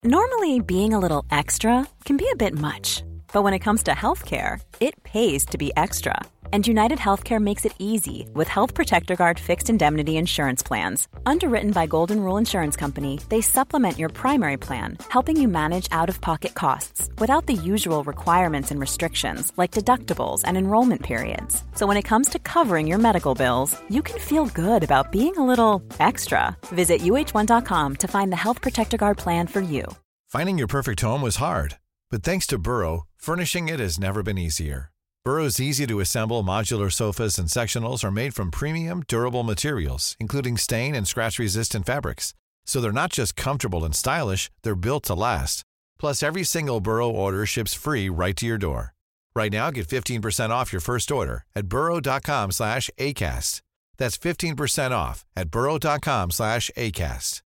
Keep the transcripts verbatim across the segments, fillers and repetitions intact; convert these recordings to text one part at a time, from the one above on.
Normally, being a little extra can be a bit much, but when it comes to healthcare, it pays to be extra. And United Healthcare makes it easy with Health Protector Guard fixed indemnity insurance plans. Underwritten by Golden Rule Insurance Company, they supplement your primary plan, helping you manage out-of-pocket costs without the usual requirements and restrictions like deductibles and enrollment periods. So when it comes to covering your medical bills, you can feel good about being a little extra. Visit U H one dot com to find the Health Protector Guard plan for you. Finding your perfect home was hard, but thanks to Burrow, furnishing it has never been easier. Burrow's easy-to-assemble modular sofas and sectionals are made from premium, durable materials, including stain and scratch-resistant fabrics. So they're not just comfortable and stylish, they're built to last. Plus, every single Burrow order ships free right to your door. Right now, get fifteen percent off your first order at burrow.com slash ACAST. That's fifteen percent off at burrow.com slash ACAST.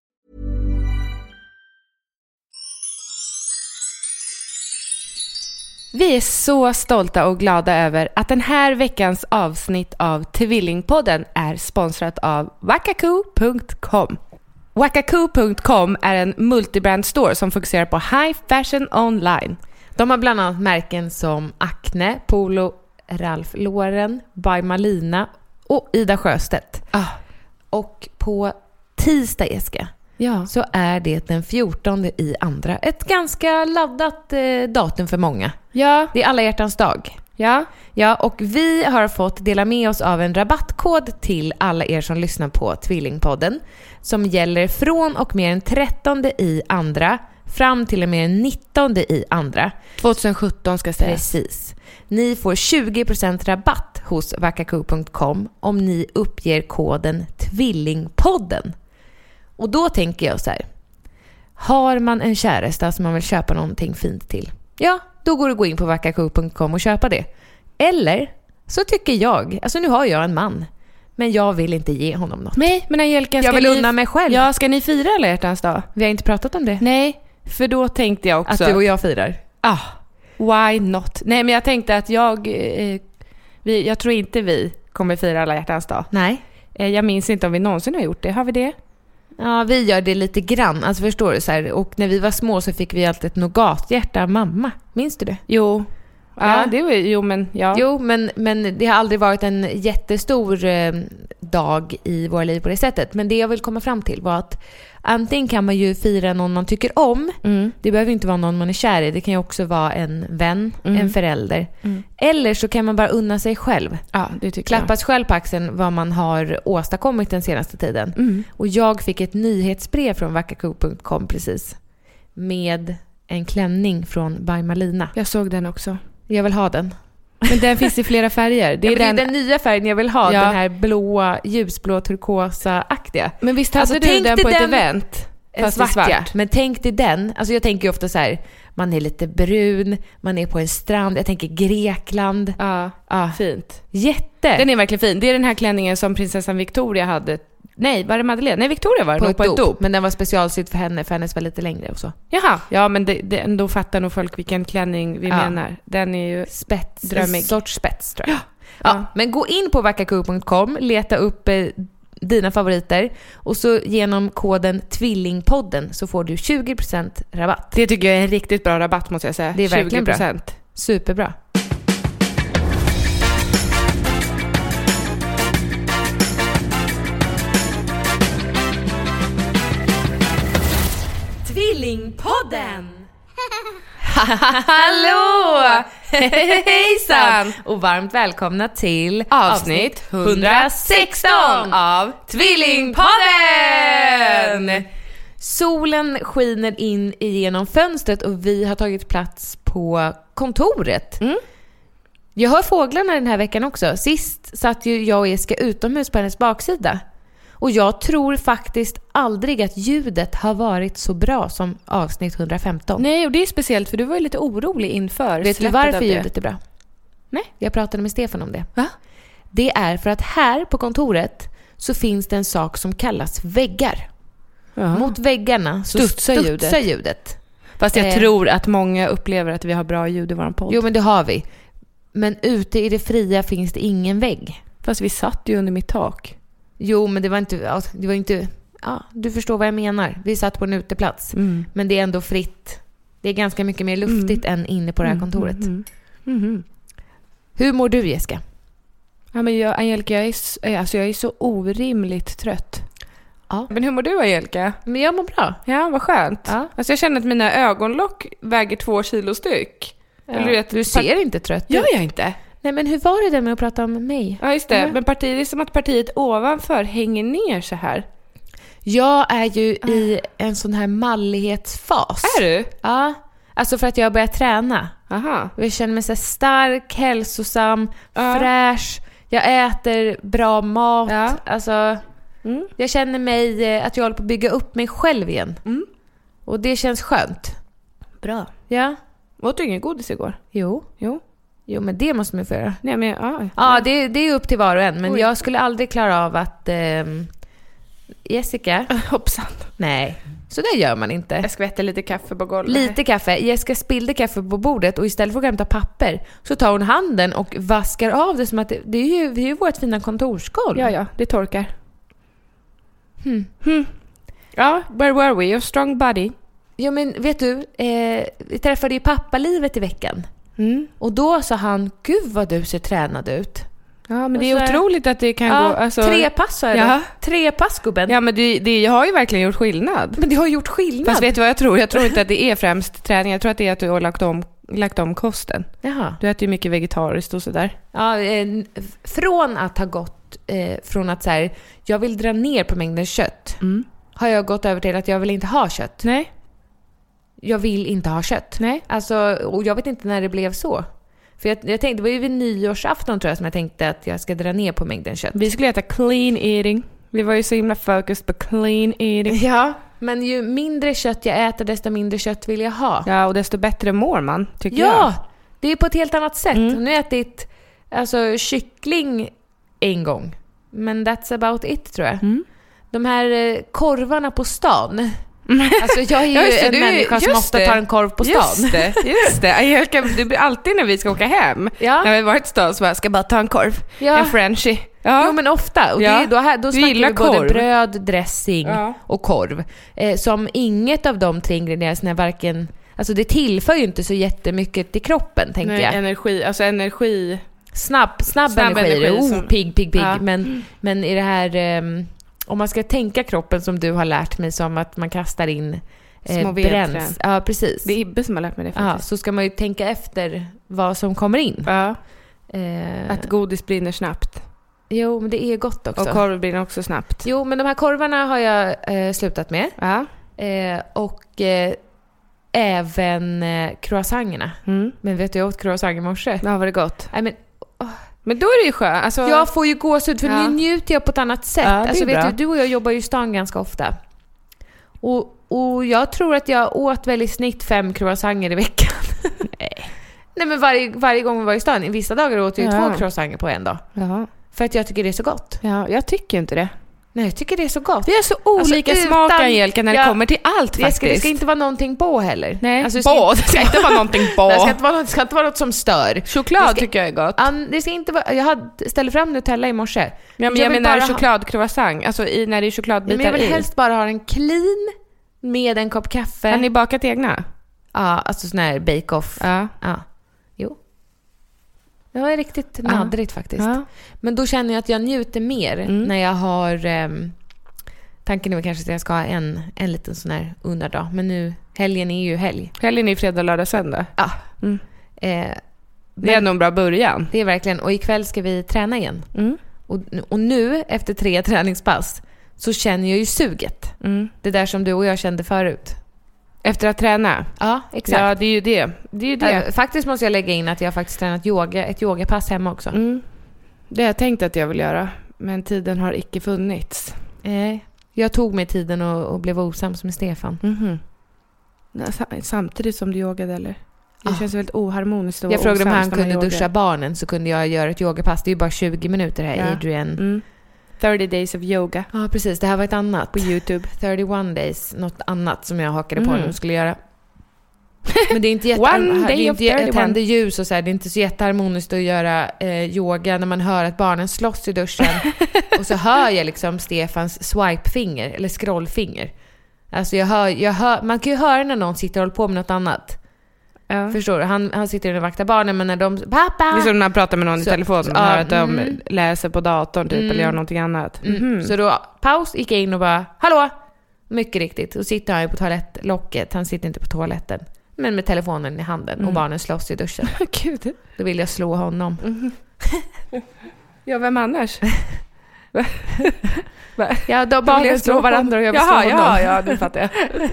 Vi är så stolta och glada över att den här veckans avsnitt av Tvillingpodden är sponsrat av Wakaku punkt com. Wakaku punkt com är en multibrand store som fokuserar på high fashion online. De har bland annat märken som Acne, Polo, Ralph Lauren, By Malina och Ida Sjöstedt. Ah. Och på tisdag, Eska, ja, så är det den fjortonde i andra. Ett ganska laddat eh, datum för många. Ja. Det är alla hjärtans dag. Ja. Ja, och vi har fått dela med oss av en rabattkod till alla er som lyssnar på Tvillingpodden som gäller från och med den trettonde i andra fram till och med den nittonde i andra. tjugohundrasjutton ska sägas. Precis. Ni får tjugo procent rabatt hos Wakaku punkt com om ni uppger koden Tvillingpodden. Och då tänker jag så här: har man en käresta som man vill köpa någonting fint till, ja, då går det att gå in på Wakaku punkt com och köpa det. Eller så tycker jag, alltså nu har jag en man, men jag vill inte ge honom något. Nej, men Angelica, jag vill ni... unna mig själv. Ja, ska ni fira alla hjärtans dag? Vi har inte pratat om det. Nej, för då tänkte jag också att du och jag firar. Ah, why not? Nej, men jag tänkte att jag eh, vi, jag tror inte vi kommer fira alla hjärtans dag. Nej. Eh, jag minns inte om vi någonsin har gjort det. Har vi det? Ja, vi gör det lite grann. Alltså förstår du så här, och när vi var små så fick vi alltid ett nougathjärta av mamma. Minns du det? Jo. Ja, ja, det var jo men ja. Jo, men men det har aldrig varit en jättestor eh, dag i våra liv på det sättet. Men det jag vill komma fram till var att antingen kan man ju fira någon man tycker om. Mm. Det behöver inte vara någon man är kär i. Det kan ju också vara en vän, mm. en förälder. Mm. Eller så kan man bara unna sig själv. Ja, det tycker Klappas jag. själv på axeln vad man har åstadkommit den senaste tiden. Mm. Och jag fick ett nyhetsbrev från Wakaku punkt com precis. Med en klänning från By Malina. Jag såg den också. Jag vill ha den. Men den finns i flera färger. Det är, ja, den... det är den nya färgen jag vill ha. Ja. Den här blåa, ljusblå, turkosa-aktiga. Men visst hade alltså, du den på ett den... event? Fast svart, svart. Ja. Men tänk dig den. Alltså jag tänker ju ofta så här: man är lite brun, man är på en strand. Jag tänker Grekland. Ja, ja. Fint. Jätte. Den är verkligen fin. Det är den här klänningen som prinsessan Victoria hade. Nej, var det Madeleine? Nej, Victoria var det på, ett, ett på ett dop. Men den var specialsydd för henne, för hennes var lite längre och så. Jaha, ja men det, det, då fattar nog folk vilken klänning vi ja. menar. Den är ju spets, drömmig. En sorts spets tror jag. Ja. Ja. Ja, men gå in på Wakaku punkt com, leta upp eh, dina favoriter och så genom koden Tvillingpodden så får du tjugo procent rabatt. Det tycker jag är en riktigt bra rabatt måste jag säga. Det är verkligen tjugo procent. Bra. Superbra. Tvillingpodden! Hallå! Hejsan! Och varmt välkomna till avsnitt hundrasexton av Tvillingpodden! Solen skiner in igenom fönstret och vi har tagit plats på kontoret. Mm. Jag hör fåglarna den här veckan också. Sist satt ju jag och Eska utomhus på hennes baksida. Och jag tror faktiskt aldrig att ljudet har varit så bra som avsnitt hundrafemton. Nej, och det är speciellt för du var ju lite orolig inför. Vet du varför ljudet är bra? Nej. Jag pratade med Stefan om det. Va? Det är för att här på kontoret så finns det en sak som kallas väggar. Ja. Mot väggarna så studsar, studsar ljudet. ljudet. Fast jag eh. tror att många upplever att vi har bra ljud i vår podd. Jo, men det har vi. Men ute i det fria finns det ingen vägg. Fast vi satt ju under mitt tak. Jo, men det var inte, det var inte ja, du förstår vad jag menar. Vi satt på en uteplats. Mm. Men det är ändå fritt. Det är ganska mycket mer luftigt mm. än inne på det här kontoret. Mm. Mm. Mm. Hur mår du, Jessica? Ja, men jag, Angelica, jag är, alltså jag är så orimligt trött. Ja. Men hur mår du, Angelica? Men jag mår bra. Ja, vad skönt. Ja. Alltså jag känner att mina ögonlock väger två kilo styck. Ja. Eller du vet, du ser inte trött ut. Gör jag inte? Nej, men hur var det där med att prata om mig? Ja, just det. Mm. Men partiet, det är som att partiet ovanför hänger ner så här. Jag är ju ah. i en sån här mallighetsfas. Är du? Ja. Alltså för att jag har börjat träna. Aha. Jag känner mig så stark, hälsosam, ja. fräsch. Jag äter bra mat. Ja. Alltså, mm. jag känner mig att jag håller på att bygga upp mig själv igen. Mm. Och det känns skönt. Bra. Ja. Åt du ingen godis igår? Jo. Jo. Jo, men det måste man få göra. Nej, men, ja, ja, det, det är upp till var och en. Men Oj. jag skulle aldrig klara av att... Eh, Jessica? Hoppsan. Nej, så där gör man inte. Jag skvätter lite kaffe på golvet. Lite kaffe. Jessica spillde kaffe på bordet och istället för att hämta papper så tar hon handen och vaskar av det som att det, det är ju, det är ju vårt fina kontorsgolv. Ja, ja, det torkar. Hmm. Hmm. Ja, where were we? Your strong body. Ja, men vet du, eh, vi träffade ju pappalivet i veckan. Mm. Och då sa han, gud vad du ser tränad ut. Ja, men det är så, otroligt att det kan ja, gå... Alltså... Tre pass sa jag ja. då. Tre pass, gubben. Ja, men det, det har ju verkligen gjort skillnad. Men det har gjort skillnad. Fast vet du vad jag tror? Jag tror inte att det är främst träning. Jag tror att det är att du har lagt om, lagt om kosten. Jaha. Du äter ju mycket vegetariskt och sådär. Ja, eh, från att ha gått... Eh, från att så här, jag vill dra ner på mängden kött. Mm. Har jag gått över till att jag vill inte ha kött. Nej. Jag vill inte ha kött. Nej. Alltså, och jag vet inte när det blev så. För jag, jag tänkte, det var ju vid nyårsafton tror jag som jag tänkte att jag ska dra ner på mängden kött. Vi skulle äta clean eating. Vi var ju så himla focused på clean eating. Ja, men ju mindre kött jag äter desto mindre kött vill jag ha. Ja, och desto bättre mår man, tycker ja, jag. Ja, det är på ett helt annat sätt. Mm. Nu har jag ätit alltså, kyckling en gång. Men that's about it tror jag. Mm. De här eh, korvarna på stan... Alltså jag är ju det, en du, människa som ofta det. tar en korv på stan. Just det, just det. Angelica, det blir alltid när vi ska åka hem. Ja. När vi har varit i stan så bara, ska bara ta en korv. Ja. En Frenchie. Ja. Jo, men ofta. Och ja. det, då, här, då snackar vi både korv. bröd, dressing ja. och korv. Eh, som inget av de tre ingredienserna varken... Alltså det tillför ju inte så jättemycket till kroppen, tänker Nej, jag. energi, alltså energi... Snabb, snabb, snabb energi. energi oh, som... pigg, pigg, pigg. Ja. Men, men i det här... Um, om man ska tänka kroppen som du har lärt mig som att man kastar in... Små bränns. Ja, precis. Det är Ibbe som har lärt mig det faktiskt. Ja, så ska man ju tänka efter vad som kommer in. Ja. Eh, att godis brinner snabbt. Jo, men det är gott också. Och korv brinner också snabbt. Jo, men de här korvarna har jag eh, slutat med. Ja. Eh, och eh, även eh, croissangerna. Mm. Men vet du, jag åt croissant i morse. Ja, var det gott? Nej, men... Oh. Men då är det ju skönt. Alltså... Jag får ju gåshud för ja. nu njuter jag på ett annat sätt. Ja, det är alltså, vet bra. du, du och jag jobbar ju i stan ganska ofta. Och, och jag tror att jag åt väl i snitt fem croissanter i veckan. Nej. Nej, men varje, varje gång vi var i stan. I vissa dagar åt jag ju ja. två croissanter på en dag. Ja. För att jag tycker det är så gott. Ja, jag tycker inte det. Nej, jag tycker det är så gott. Vi har så olika alltså, smak, utan, Angelica, när ja, det kommer till allt det faktiskt. ska, det ska inte vara någonting på heller. Nej, alltså, det på. ska, Det ska inte vara någonting på. Det ska inte vara något, ska inte vara något som stör. Choklad ska, tycker jag är gott. Um, det ska inte vara, jag hade ställde fram Nutella i morse. Ja, men jag, jag menar chokladcroissant. Alltså i, när det är chokladbitar men jag vill i. helst bara ha en clean med en kopp kaffe. Har ni bakat egna? Ja, alltså sån här bake-off. Ja. Ja. Jo. Det var riktigt ja. naddrigt faktiskt. Ja. Men då känner jag att jag njuter mer mm. när jag har... Um, tanken är väl kanske att jag ska ha en, en liten sån här underdag. Men nu, helgen är ju helg. Helgen är fredag, lördag, söndag. Ja. Mm. Eh, det är nog en bra början. Det är verkligen. Och ikväll ska vi träna igen. Mm. Och, och nu, efter tre träningspass, så känner jag ju suget. Mm. Det där som du och jag kände förut. Efter att träna? Ja, exakt. Ja, det är ju det. det, är ju det. Äh, faktiskt måste jag lägga in att jag faktiskt tränat yoga, ett yogapass hemma också. Mm. Det har jag tänkt att jag vill göra. Men tiden har icke funnits. Nej. Eh, jag tog mig tiden och, och blev osams med Stefan. Mm-hmm. Samtidigt som du yogade, eller? Det ah. känns väldigt oharmoniskt. Jag frågade om han kunde duscha barnen, så kunde jag göra ett yogapass. Det är ju bara tjugo minuter här, ja. Adrian. Mm. thirty days of yoga. Ja, precis. Det här var ett annat. På YouTube. thirty-one days. Något annat som jag hakade på mm. nu skulle göra. Men det är inte jätte- det är inte jätte- tänder ljus och så här, det är inte så jätteharmoniskt att göra eh, yoga när man hör att barnen slåss i duschen och så hör jag liksom Stefans swipefinger eller scrollfinger. Alltså jag hör, jag hör, man kan ju höra när någon sitter och håller på med något annat. Ja. Förstår du? Han, han sitter och vaktar barnen, men när de pappa! Det är som när man pratar med någon så, i telefon och ja, hör att de mm. läser på datorn typ, mm. eller gör någonting annat. Mm. Mm. Så då paus, gick jag in och bara hallå! Mycket riktigt. Och sitter han ju på toalettlocket. Han sitter inte på toaletten, men med telefonen i handen. Mm. Och barnen slåss i duschen. Gud. Då vill jag slå honom. Mm. Ja, vem annars? Ja, då barnen slå, slå varandra och jag vill Jaha, slå honom. Ja, ja, det fattar jag.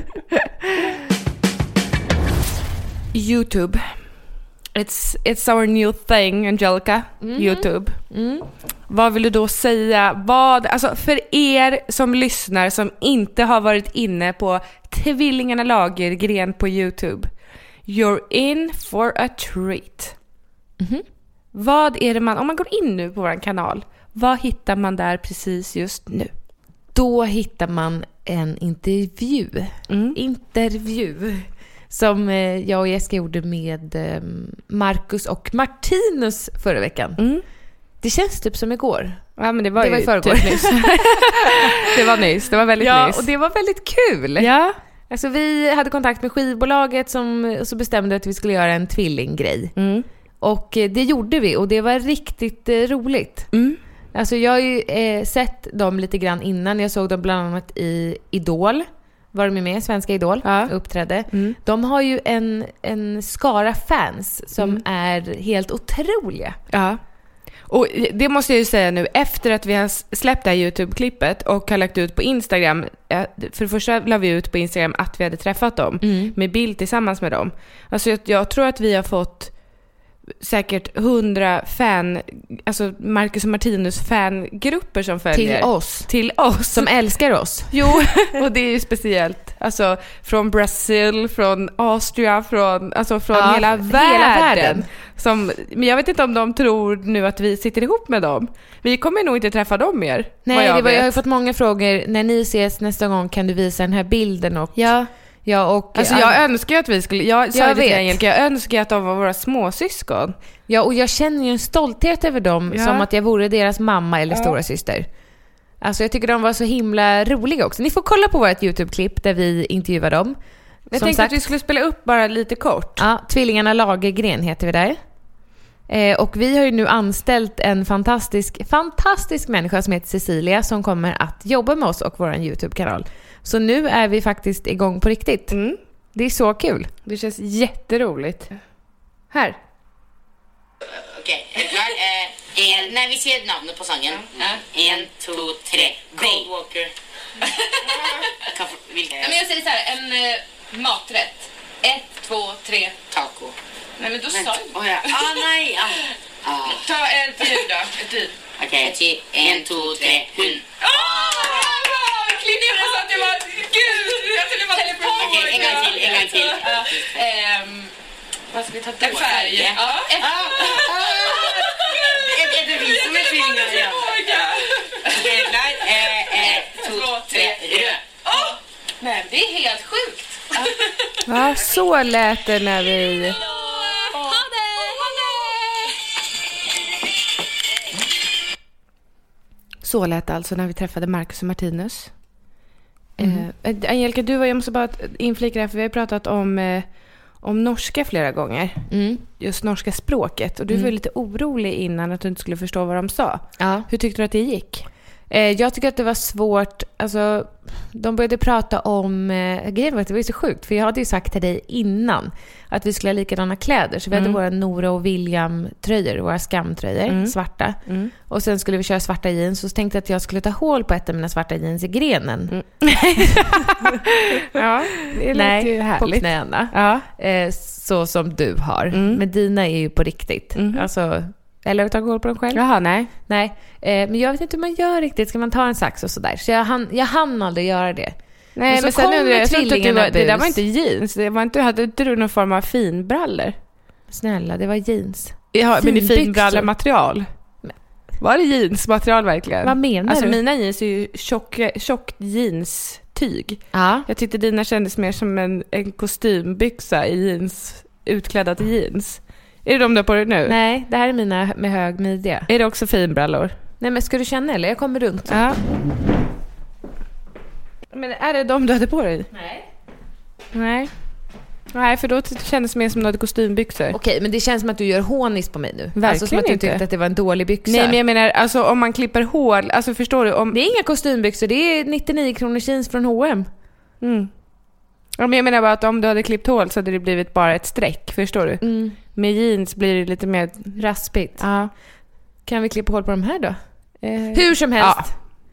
YouTube. It's, it's our new thing, Angelica. Mm. YouTube. Mm. Vad vill du då säga? Vad, alltså för er som lyssnar som inte har varit inne på Tvillingarna Lagergren på YouTube, you're in for a treat. Mm-hmm. Vad är det man, om man går in nu på vår kanal, vad hittar man där precis just nu? Då hittar man en intervju. Mm. Intervju. Som jag och Jessica gjorde med Marcus och Martinus förra veckan. Mm. Det känns typ som igår. Ja, men det var det ju var i förrgår. Typ nyss. Det var nyss. Det var väldigt ja, nyss. Och det var väldigt kul. Ja. Alltså vi hade kontakt med skivbolaget som så bestämde att vi skulle göra en tvillinggrej. Mm. Och det gjorde vi och det var riktigt eh, roligt. Mm. Alltså jag har ju eh, sett dem lite grann innan. Jag såg dem bland annat i Idol. Var de med, Svenska Idol, ja. Uppträdde. Mm. De har ju en, en skara fans som mm. är helt otroliga. Ja. Och det måste jag ju säga nu, efter att vi har släppt det här YouTube-klippet och har lagt ut på Instagram. För det första la vi ut på Instagram att vi hade träffat dem mm. med bild tillsammans med dem. Alltså jag, jag tror att vi har fått säkert hundra fan, alltså Marcus och Martinus fangrupper som följer. Till oss. Till oss. Som älskar oss. Jo, och det är ju speciellt. Alltså från Brasil, från Austria, från, alltså från ja, hela, världen. hela världen. Som, men jag vet inte om de tror nu att vi sitter ihop med dem. Vi kommer nog inte träffa dem mer. Nej, jag, det var, jag har fått många frågor. När ni ses nästa gång kan du visa den här bilden och... Ja. Ja, och alltså jag äh, önskar ju att vi skulle jag, jag, vet. Angelica, jag önskar att de var våra småsyskon. Ja, och jag känner ju en stolthet över dem ja. Som att jag vore deras mamma eller ja. Stora syster. Alltså jag tycker de var så himla roliga också. Ni får kolla på vårt YouTube-klipp där vi intervjuar dem. Jag tänkte sagt, att vi skulle spela upp bara lite kort. Ja, Tvillingarna Lagergren heter vi där. Eh, och vi har ju nu anställt en fantastisk, fantastisk människa som heter Cecilia som kommer att jobba med oss och vår YouTube-kanal. Så nu är vi faktiskt igång på riktigt. Mm. Det är så kul. Det känns jätteroligt. Här. Okej, okay. eh, när vi ser namnet på sången. Mm. En, två, tre. Cold Walker. Vilka? Men jag säger så här, en eh, maträtt. Ett, två, tre. Taco. Nej, men då sa jag. Oh, ja. Ah, nej. Ah. Ah. Ta ett ljud då. Ett ljud. Okej, okay. En, två, tre. Hund. Åh! Klipp så att det var... Gud! Jag trodde det var teleport. Okej, en gång till, en gång till. Vad ska vi ta? En färg. Ja. Är det vi som är tvillingar? Okej, nej. Ett, två, tre. Röd. Nej, det är helt sjukt. Ja, så lät det när vi... Så lät det alltså när vi träffade Marcus och Martinus. Mm. Eh, Angelica, du och jag måste bara inflika det här, för vi har pratat om, eh, om norska flera gånger. Mm. Just norska språket. Och du mm. var lite orolig innan att du inte skulle förstå vad de sa. Ja. Hur tyckte du att det gick? Eh, jag tycker att det var svårt. Alltså, de började prata om... Eh, grejen var att det var så sjukt. För jag hade ju sagt till dig innan att vi skulle ha likadana kläder. Så vi mm. hade våra Nora och William-tröjor, våra skamtröjor, mm. svarta. Mm. Och sen skulle vi köra svarta jeans. Och så tänkte jag att jag skulle ta hål på ett av mina svarta jeans i grenen. Mm. Ja, det lät ju härligt. På knäna. Ja. Eh, så som du har. Mm. Men dina är ju på riktigt. Mm. Alltså... Eller ta koll på dem själv? Jaha, nej. Nej. Eh, men jag vet inte hur man gör riktigt. Ska man ta en sax och sådär? Så jag hann, jag hann aldrig göra det. Nej, men, men sen undrar jag, jag tror att det, var, det där var inte jeans. Det var inte, hade inte du någon form av finbrallor? Snälla, det var jeans. Ja, men det är finbrallematerial. Var det jeansmaterial verkligen? Vad menar alltså, du? Mina jeans är ju tjock, tjock jeans tyg. Ja. Jag tyckte dina kändes mer som en, en kostymbyxa i jeans, utklädda till jeans. Är det de du har på dig nu? Nej, det här är mina med hög midja. Är det också finbrallor? Nej, men ska du känna eller? Jag kommer runt. Ja. Men är det de du hade på dig? Nej. Nej. Nej, för då kändes det mer som du hade kostymbyxor. Okej, men det känns som att du gör hånis på mig nu. Verkligen alltså som att du inte. tyckte att det var en dålig byxa. Nej, men jag menar, alltså om man klipper hår, alltså förstår du? Om... Det är inga kostymbyxor, det är nittionio kronor jeans från H och M. Mm. Ja, men jag menar bara att om du hade klippt hål så hade det blivit bara ett streck, förstår du? Mm. Med jeans blir det lite mer raspigt. Ja. Kan vi klippa hål på de här då? Eh. Hur som helst. Ja.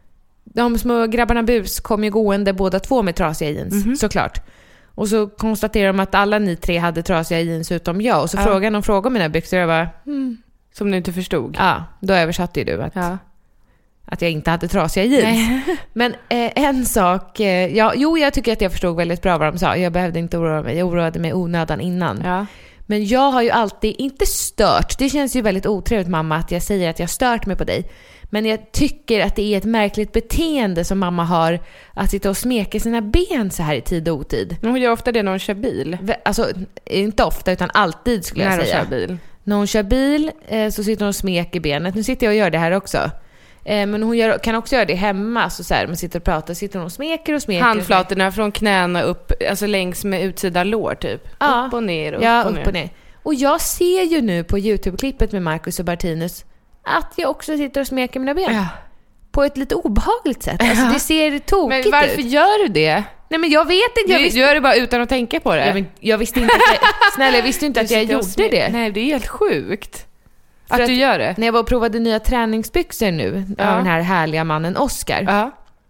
De små grabbarna bus kom ju gående båda två med trasiga jeans, mm-hmm. såklart. Och så konstaterar de att alla ni tre hade trasiga jeans utom jag. Och så ja. frågade de frågade mina byxor och jag bara... Mm. Som du inte förstod. Ja, då översatte ju du att, ja. att jag inte hade trasiga jeans. Nej. Men eh, en sak... Eh, ja, jo, jag tycker att jag förstod väldigt bra vad de sa. Jag behövde inte oroa mig. Jag oroade mig onödan innan. Ja. Men jag har ju alltid inte stört. Det känns ju väldigt otrevligt, mamma, att jag säger att jag stört mig på dig. Men jag tycker att det är ett märkligt beteende som mamma har, att sitta och smeka sina ben så här i tid och otid. Hon gör ofta det när hon kör bil. Alltså, inte ofta utan alltid skulle jag när säga. När hon kör bil. När hon kör bil eh, så sitter hon och smeker benet. Nu sitter jag och gör det här också. Eh, men hon gör, kan också göra det hemma. Så, så här, man sitter och pratar, sitter hon och smeker och smeker. Handflatorna från knäna upp, alltså längs med utsida lår typ. Ja. Upp och ner, upp, ja, och, upp ner. och ner. Och jag ser ju nu på YouTube-klippet med Marcus och Bartinus att jag också sitter och smeker mina ben. Ja. På ett lite obehagligt sätt. Alltså det ser tokigt ut. Men varför ut. Gör du det? Nej, men jag vet inte. Jag du visste... gör det bara utan att tänka på det. Ja, men jag visste inte att jag... Snälla, jag visste inte att jag gjorde smek... det. Nej, det är helt sjukt. För att, att du gör det. När jag var och provade nya träningsbyxor nu ja. av den här härliga mannen Oscar. Ja.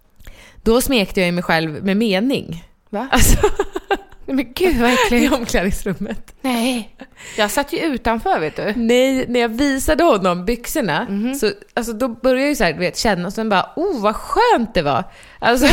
Då smekte jag mig själv med mening. Va? Alltså... Nej, men gud vad äckligt. I omklädningsrummet. Nej. Jag satt ju utanför, vet du. Nej, när jag visade honom byxorna mm-hmm. så alltså då började jag ju så här, du vet, känna och sen bara, oh vad skönt det var. Alltså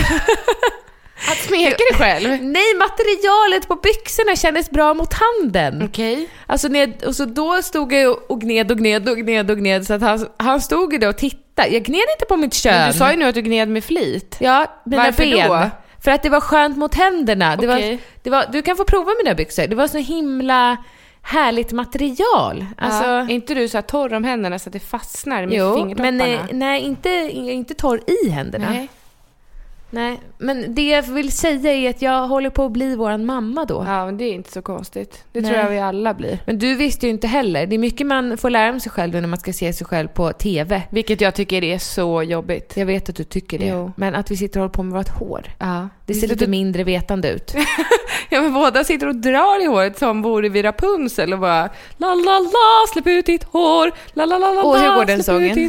att smeka dig själv. Nej, materialet på byxorna kändes bra mot handen. Okej. Okay. Alltså när, och så då stod jag och gned och gned och gned och gned så att han, han stod ju där och tittade. Jag gned inte på mitt kön. Men du sa ju nu att du gned med flit. Ja, mina Varför ben. Då? För att det var skönt mot händerna. Det okay. var, det var, du kan få prova mina byxor. Det var så himla härligt material. Alltså, ja. Är inte du så här torr om händerna så att det fastnar med jo, fingertopparna? Men nej, nej inte, inte torr i händerna. Nej. Nej, men det jag vill säga är att jag håller på att bli våran mamma då. Ja, men det är inte så konstigt. Det nej. tror jag vi alla blir. Men du visste ju inte heller. Det är mycket man får lära sig själv när man ska se sig själv på tv. Vilket jag tycker är så jobbigt. Jag vet att du tycker det. Jo. Men att vi sitter och håller på med vårt hår. Ja. Det ser lite du... mindre vetande ut. Ja, men båda sitter och drar i håret som vore vi Rapunzel och bara la la la, släpp ut ditt hår. La la la la. Och hur går den sången?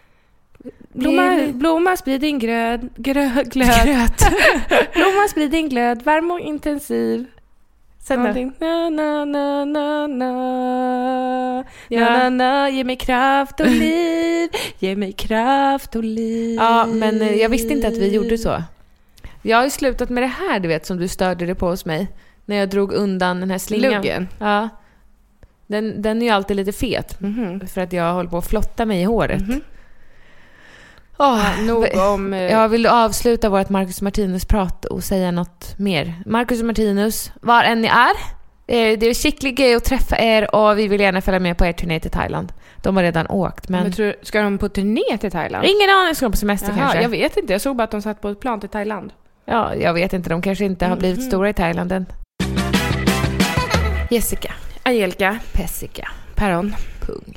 Blomma, blomma sprid din gröd, grö, glöd. Gröt. Blomma sprid din glöd, varm och intensiv. Sen någonting. Na, na, na, na, na. Ja. Na, na, na. Ge mig kraft och liv. Ge mig kraft och liv. Ja, men jag visste inte att vi gjorde så. Jag har ju slutat med det här, du vet, som du störde det på hos mig. När jag drog undan den här slingan. Luggen. Ja. Den, den är ju alltid lite fet. Mm-hmm. För att jag håller på att flotta mig i håret. Mm-hmm. Oh, ja, nog om... Jag vill avsluta vårt Marcus och Martinus-prat och säga något mer. Marcus och Martinus, var än ni är. Det är skickligt att träffa er och vi vill gärna följa med på er turné till Thailand. De har redan åkt. Men, men tror, ska de på turné till Thailand? Ingen aning, ska de på semester. Jaha, kanske. Jag vet inte, jag såg bara att de satt på ett plan till Thailand. Ja, jag vet inte, de kanske inte har blivit mm-hmm. stora i Thailand än. Jessica. Angelica. Pessica. Päron. Pung.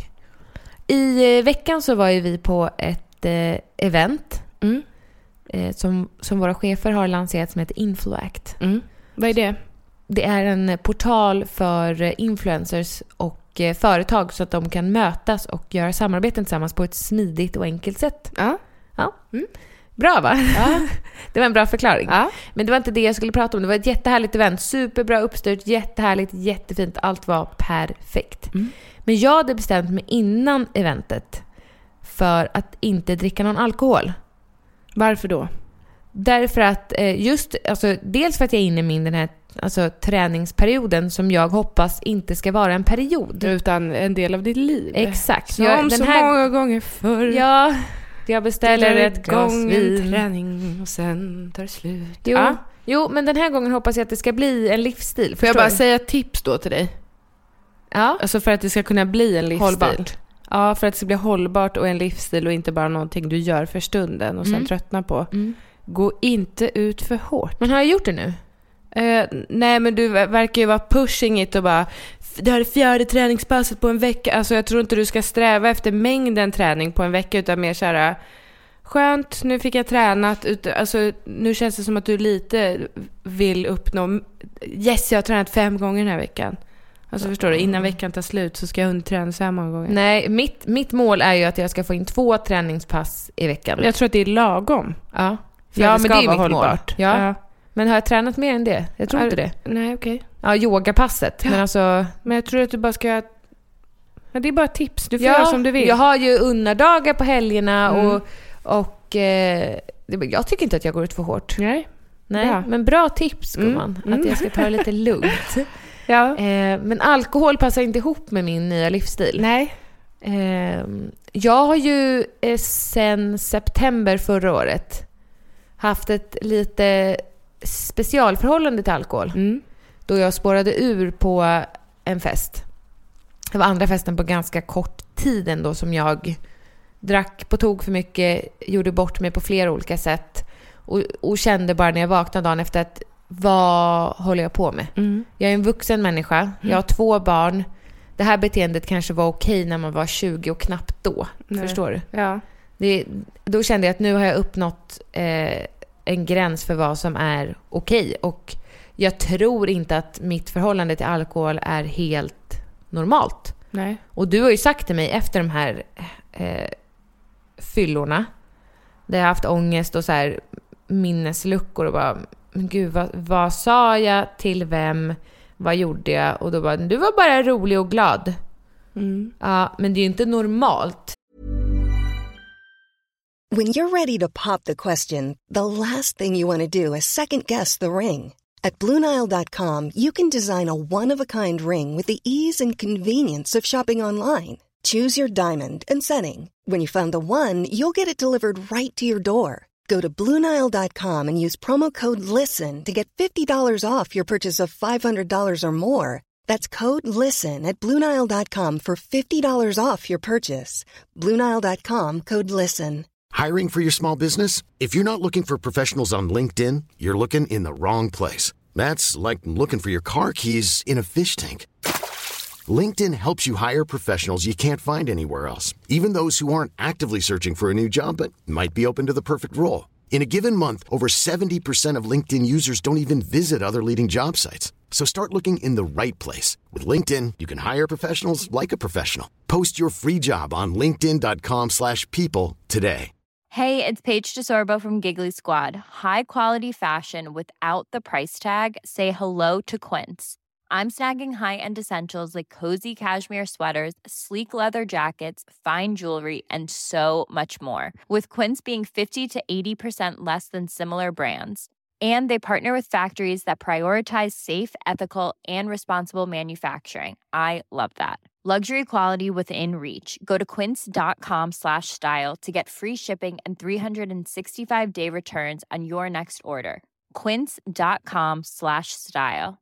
I eh, veckan så var ju vi på ett eh, event mm. eh, som, som våra chefer har lanserat som heter Influact. Mm. Vad är det? Det är en portal för influencers och eh, företag så att de kan mötas och göra samarbeten tillsammans på ett smidigt och enkelt sätt. Ja. Ja. Mm. Bra, va? Ja. Det var en bra förklaring. Ja. Men det var inte det jag skulle prata om. Det var ett jättehärligt event. Superbra uppstyrt, jättehärligt, jättefint. Allt var perfekt. Mm. Men jag hade bestämt mig innan eventet för att inte dricka någon alkohol. Varför då? Därför att just, alltså, dels för att jag är inne i min den här alltså, träningsperioden som jag hoppas inte ska vara en period. Utan en del av ditt liv. Exakt. Som jag, den så här... många gånger förr. Ja, Jag beställer ett glas vin. Träning och sen tar det slut. Jo, ja. jo, men den här gången hoppas jag att det ska bli en livsstil. Får jag bara säga ett tips då till dig? Ja. Alltså för att det ska kunna bli en livsstil. Hållbart. Ja, för att det ska bli hållbart och en livsstil och inte bara någonting du gör för stunden och sen mm. tröttnar på. Mm. Gå inte ut för hårt. Men har jag gjort det nu? Eh, nej, men du verkar ju vara pushing it och bara det här är fjärde träningspasset på en vecka. Alltså jag tror inte du ska sträva efter mängden träning på en vecka utan mer så här skönt, nu fick jag tränat. Alltså nu känns det som att du lite vill uppnå yes, jag har tränat fem gånger den här veckan. Alltså förstår du, innan veckan tar slut så ska jag hundträna så här många gånger. Nej, mitt, mitt mål är ju att jag ska få in två träningspass i veckan. Jag tror att det är lagom. Ja, ja men det är ju mitt hållbart. Ja. Ja. Men har jag tränat mer än det? Jag tror är, inte det. Nej, okej. Okay. Ja, yogapasset. Ja. Men alltså... Men jag tror att du bara ska... Men det är bara tips. Du får ja, göra som du vill. Jag har ju undardagar på helgerna mm. och... och eh, jag tycker inte att jag går ut för hårt. Nej. Nej, bra. Men bra tips, gumman. Mm. Att jag ska ta det lite lugnt. Ja. Eh, men alkohol passar inte ihop med min nya livsstil. Nej. Eh, jag har ju eh, sen september förra året haft ett lite specialförhållande till alkohol. Mm. Då jag spårade ur på en fest. Det var andra festen på ganska kort tid ändå som jag drack på tog för mycket, gjorde bort mig på flera olika sätt och, och kände bara när jag vaknade dagen efter att vad håller jag på med? Mm. Jag är en vuxen människa, mm. jag har två barn. Det här beteendet kanske var okej när man var tjugo och knappt då. Nej. Förstår du? Ja. Det, då kände jag att nu har jag uppnått eh, en gräns för vad som är okej. Och jag tror inte att mitt förhållande till alkohol är helt normalt. Nej. Och du har ju sagt till mig efter de här eh, fyllorna där jag har haft ångest och så här minnesluckor och bara, men gud, vad, vad sa jag till vem? Vad gjorde jag? Och då bara, du var bara rolig och glad. Mm. Ja, men det är ju inte normalt. When you're ready to pop the question, the last thing you want to do is second guess the ring. At Blue Nile dot com, you can design a one-of-a-kind ring with the ease and convenience of shopping online. Choose your diamond and setting. When you find the one, you'll get it delivered right to your door. Go to Blue Nile dot com and use promo code LISTEN to get fifty dollars off your purchase of five hundred dollars or more. That's code LISTEN at Blue Nile dot com for fifty dollars off your purchase. Blue Nile dot com, code LISTEN. Hiring for your small business? If you're not looking for professionals on LinkedIn, you're looking in the wrong place. That's like looking for your car keys in a fish tank. LinkedIn helps you hire professionals you can't find anywhere else, even those who aren't actively searching for a new job but might be open to the perfect role. In a given month, over seventy percent of LinkedIn users don't even visit other leading job sites. So start looking in the right place. With LinkedIn, you can hire professionals like a professional. Post your free job on linkedin dot com slash people today. Hey, it's Paige DeSorbo from Giggly Squad. High quality fashion without the price tag. Say hello to Quince. I'm snagging high-end essentials like cozy cashmere sweaters, sleek leather jackets, fine jewelry, and so much more. With Quince being fifty to eighty percent less than similar brands. And they partner with factories that prioritize safe, ethical, and responsible manufacturing. I love that. Luxury quality within reach. Go to quince dot com slash style to get free shipping and three sixty-five day returns on your next order. quince dot com slash style.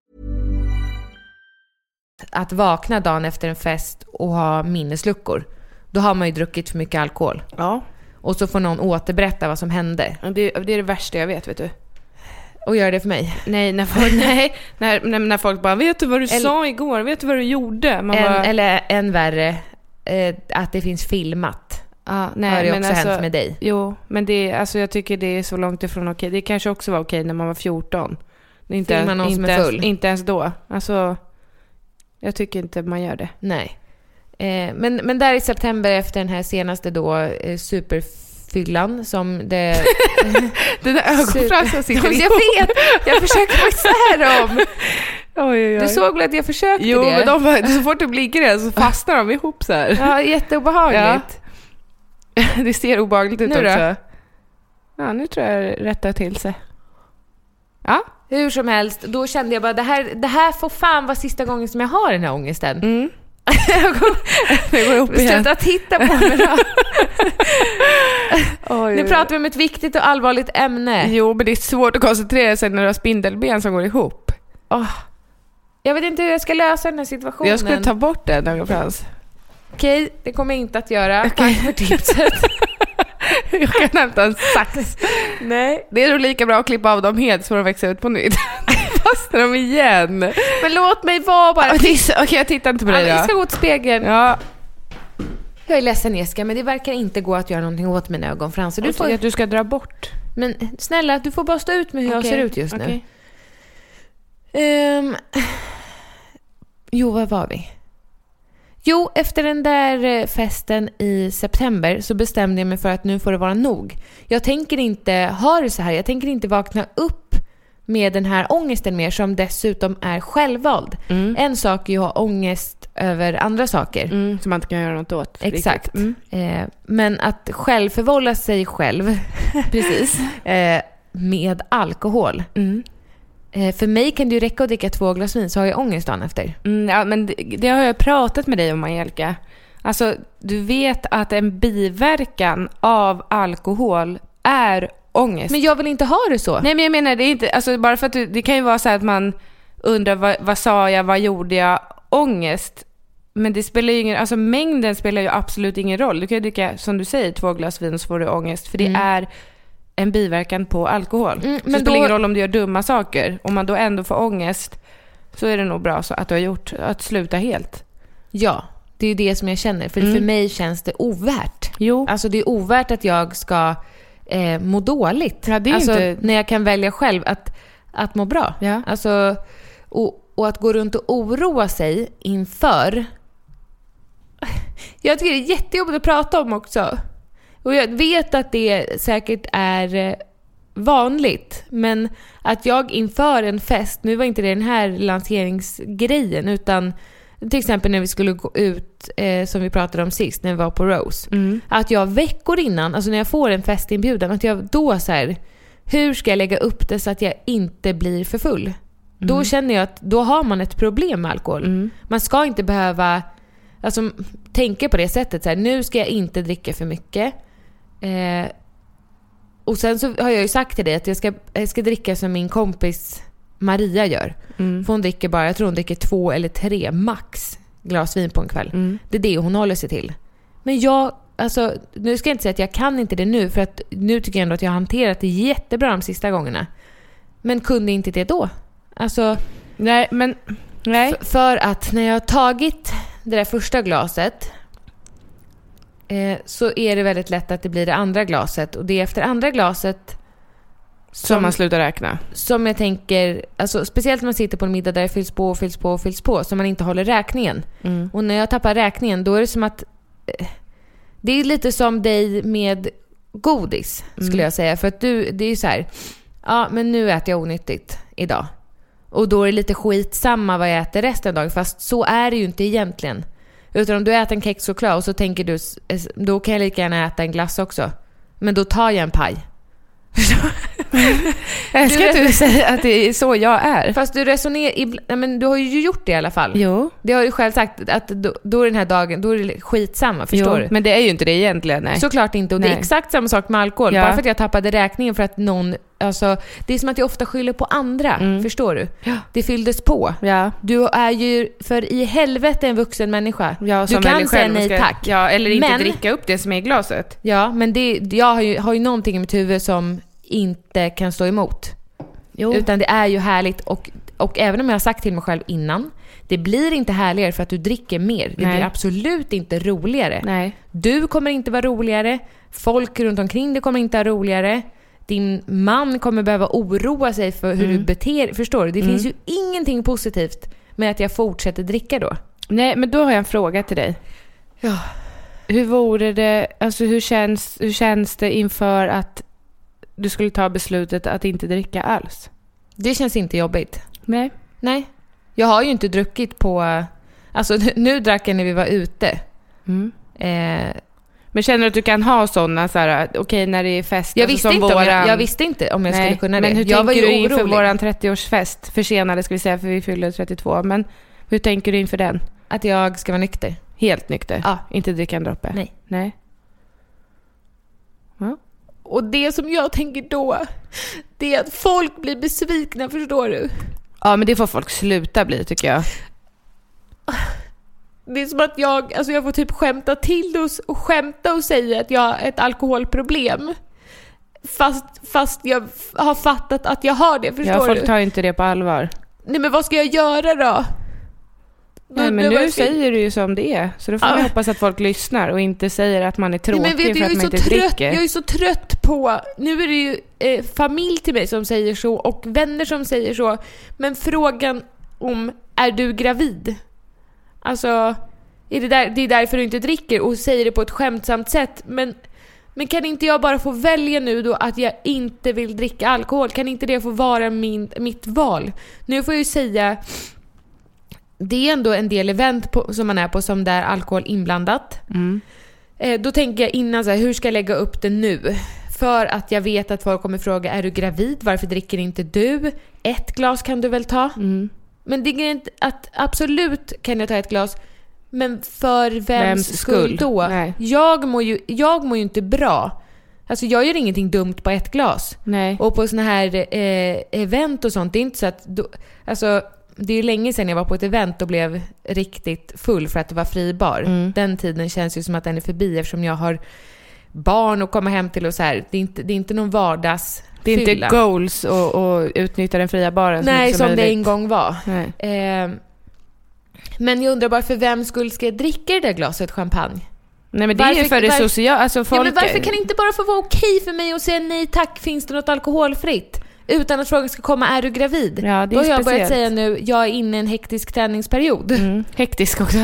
Att vakna dagen efter en fest och ha minnesluckor, då har man ju druckit för mycket alkohol. Ja. Och så får någon återberätta vad som hände. Det, det är det värsta jag vet, vet du. Och gör det för mig. Nej, när folk, nej, när, när, när folk bara, vet du vad du eller, sa igår? Vet du vad du gjorde? Man en, bara, eller än värre, eh, att det finns filmat. Ah, nej, har det men också alltså, hänt med dig? Jo, men det, alltså, jag tycker det är så långt ifrån okej. Det kanske också var okej när man var fjorton. Det är inte, Filmar någon inte, som är full? Ens, inte ens då. Alltså, jag tycker inte man gör det. Nej. Eh, men, men där i september efter den här senaste då eh, superfyllan som det... Den där ögonfrasen sitter ihop. Jag vet, jag försöker faktiskt säga dem. Oj, oj, oj. Du såg väl att jag försökte jo, det? Jo, men de, så fort du blinkar det så fastnar de ihop så här. Ja, jätteobehagligt. Ja. Det ser obehagligt ut nu också. Då? Ja, nu tror jag det rättar till sig. Ja. Hur som helst, då kände jag bara det här, det här får fan vara sista gången som jag har den här ångesten. Mm. Det går ihop igen. Sluta titta på mig då. Oj, Nu pratar vi om ett viktigt och allvarligt ämne. Jo, men det är svårt att koncentrera sig när du har spindelben som går ihop. Oh. Jag vet inte hur jag ska lösa den här situationen. Jag skulle ta bort den, Dagen-Frans. Okej, det kommer jag inte att göra. Okay. Tack för tipset. Jag kan hämta en sax. Nej. Det är nog lika bra att klippa av dem helt så de växer ut på nytt. Fastnar de igen. Men låt mig vara bara. Okej, okay, jag tittar inte på dig då. Jag ska gå till spegeln. Ja. Jag är ledsen, Jessica, men det verkar inte gå att göra någonting åt mina ögonfransar. Du får att du ska dra bort. Men snälla, du får bara stå ut med hur okay. jag ser ut just nu. Okay. Um... Jo, vad var vi? Jo, efter den där festen i september så bestämde jag mig för att nu får det vara nog. Jag tänker inte ha det så här. Jag tänker inte vakna upp med den här ångesten mer som dessutom är självvald. Mm. En sak är ju att ha ångest över andra saker. Mm, som man inte kan göra något åt. Exakt. Mm. Eh, men att självförvålla sig själv precis eh, med alkohol. Mm. Eh, för mig kan det ju räcka att dricka två glas vin så har jag ångest dagen efter. Mm, ja, men det, det har jag pratat med dig om, Angelica. Alltså, du vet att en biverkan av alkohol är ångest. Men jag vill inte ha det så. Nej, men jag menar det är inte, alltså bara för att du, det kan ju vara så att man undrar vad, vad sa jag, vad gjorde jag, ångest. Men det spelar ju ingen, alltså mängden spelar ju absolut ingen roll. Du kan ju dricka, som du säger, två glas vin så får du ångest. För det mm. är en biverkan på alkohol. Mm, men det spelar då... ingen roll om du gör dumma saker. Om man då ändå får ångest så är det nog bra så att du har gjort att sluta helt. Ja, det är ju det som jag känner. För mm. för mig känns det ovärt. Jo. Alltså det är ovärt att jag ska eh, må dåligt. Ja, det är alltså inte... när jag kan välja själv att, att må bra. Ja. Alltså, och, och att gå runt och oroa sig inför... Jag tycker det är jättejobbigt att prata om också. Och jag vet att det säkert är vanligt. Men att jag inför en fest, nu var inte det den här lanseringsgrejen, utan till exempel när vi skulle gå ut, eh, som vi pratade om sist, när vi var på Rose. Mm. Att jag veckor innan, alltså när jag får en festinbjudan, att jag då så här, hur ska jag lägga upp det så att jag inte blir för full? Mm. Då känner jag att då har man ett problem med alkohol. Mm. Man ska inte behöva alltså, tänka på det sättet. Så här, nu ska jag inte dricka för mycket. Eh, och sen så har jag ju sagt till dig att jag ska, jag ska dricka som min kompis Maria gör. Mm. För hon dricker bara, jag tror hon dricker två eller tre max glas vin på en kväll. Mm. Det är det hon håller sig till. Men jag, alltså, nu ska jag inte säga att jag kan inte det nu, för att nu tycker jag ändå att jag har hanterat det jättebra de sista gångerna. Men kunde inte det då? Alltså, nej, men nej. F- för att när jag har tagit det där första glaset eh, så är det väldigt lätt att det blir det andra glaset. Och det är efter andra glaset som, som man slutar räkna. Som jag tänker, alltså, speciellt när man sitter på en middag där det fylls på och fylls på och fylls på, så man inte håller räkningen. Mm. Och när jag tappar räkningen, då är det som att eh, det är lite som dig med godis, skulle mm. jag säga. För att du, det är ju så här, ja men nu äter jag onyttigt idag. Och då är det lite skitsamma vad jag äter resten av dagen. Fast så är det ju inte egentligen. Utan om du äter en kexchoklad och så tänker du, då kan jag lika gärna äta en glass också. Men då tar jag en paj. Jag ska inte säga att det är så jag är. Fast du resonerar i, men du har ju gjort det i alla fall. Jo. Det har du själv sagt att då, då är den här dagen, då är det skitsamma, förstår jo, du? Men det är ju inte det egentligen, nej. Såklart inte, och nej. Det är exakt samma sak med alkohol. Ja. Bara för att jag tappade räkningen för att någon, alltså, det är som att jag ofta skyller på andra, mm. förstår du? Ja. Det fylldes på. Ja. Du är ju för i helvete en vuxen människa. Ja, du kan säga nej ska, tack. Ja, eller inte men, dricka upp det som är i glaset. Ja, men det, jag har ju, har ju någonting i mitt huvud som inte kan stå emot. Jo. Utan det är ju härligt, och, och även om jag har sagt till mig själv innan, det blir inte härligare för att du dricker mer. Det Nej. blir absolut inte roligare. Nej. Du kommer inte vara roligare. Folk runt omkring dig kommer inte vara roligare. Din man kommer behöva oroa sig för hur mm. du beter. Förstår du? Det mm. finns ju ingenting positivt med att jag fortsätter dricka då. Nej, men då har jag en fråga till dig. Ja. Hur vore det, alltså hur känns, hur känns det inför att du skulle ta beslutet att inte dricka alls? Det känns inte jobbigt. Nej. Nej. Jag har ju inte druckit på... Alltså nu drack jag när vi var ute. Mm. Eh, men känner du att du kan ha sådana så här, okej okay, när det är fest? Jag, alltså, visste, som inte våran... om jag, jag visste inte om jag Nej. skulle kunna men det. hur jag tänker var ju du inför orolig. våran trettioårsfest? Försenade ska vi säga, för vi fyller trettiotvå. Men hur tänker du inför den? Att jag ska vara nykter. Helt nykter? Ja. Inte dricka en droppe? Nej. Nej. Ja. Och det som jag tänker då, det är att folk blir besvikna, förstår du? Ja, men det får folk sluta bli, tycker jag. Det är som att jag, alltså jag får typ skämta till det och, och skämta och säga att jag har ett alkoholproblem. Fast, fast jag har fattat att jag har det, förstår ja, folk du? tar inte det på allvar. Nej, men vad ska jag göra då? Nej, men nu säger du ju som det är. Så då får ja. man hoppas att folk lyssnar och inte säger att man är tråkig. Nej, men vet du, för att man inte trött, dricker. Jag är så trött på... Nu är det ju eh, familj till mig som säger så och vänner som säger så. Men frågan om, är du gravid? Alltså, är det, där, det är därför du inte dricker och säger det på ett skämtsamt sätt. Men, men kan inte jag bara få välja nu då att jag inte vill dricka alkohol? Kan inte det få vara min, mitt val? Nu får jag ju säga... Det är ändå en del event på, som man är på som där alkohol inblandat. Mm. Eh, då tänker jag innan så här, hur ska jag lägga upp det nu? För att jag vet att folk kommer fråga, är du gravid? Varför dricker inte du? Ett glas kan du väl ta? Mm. Men det är inte att absolut kan jag ta ett glas. Men för vems, vems skull, skull då? Nej. Jag mår ju, jag mår ju inte bra. Alltså jag gör ingenting dumt på ett glas. Nej. Och på såna här eh, event och sånt, det är inte så att... Då, alltså... Det är länge sedan jag var på ett event och blev riktigt full för att det var fribar. Mm. Den tiden känns ju som att den är förbi eftersom jag har barn att komma hem till och så här. Det är inte, det är inte någon vardags. Det är fylla. Inte goals och, och utnyttja den fria baren. Nej, som, som möjligt. Det en gång var. Eh, men jag undrar bara, för vem skulle ska jag dricka det där glaset champagne? Nej, men det varför, är ju för det sociala. Alltså folk... ja, men varför kan det inte bara få vara okej för mig att säga nej tack, finns det något alkoholfritt? Utan att frågan ska komma, är du gravid? Ja, det är då har jag speciellt. börjat säga nu, jag är inne i en hektisk träningsperiod. Mm. Hektisk också.